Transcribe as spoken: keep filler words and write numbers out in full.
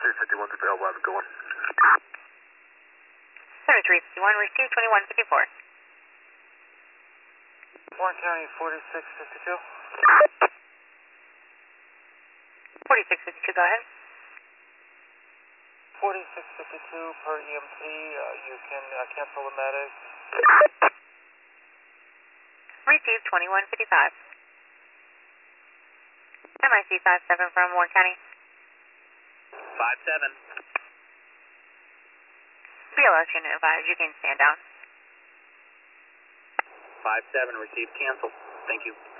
three fifty-one to Bell eleven, go on. seventy-three fifty-one, receive twenty-one fifty-four. Warren County, forty-six fifty-two. forty-six fifty-two, go ahead. forty-six fifty-two per E M T, uh, you can uh, cancel the medic. Receive twenty-one fifty-five. M I C five seven from Warren County. five seven. B L S unit advised, you can stand down. five seven, receive cancel. Thank you.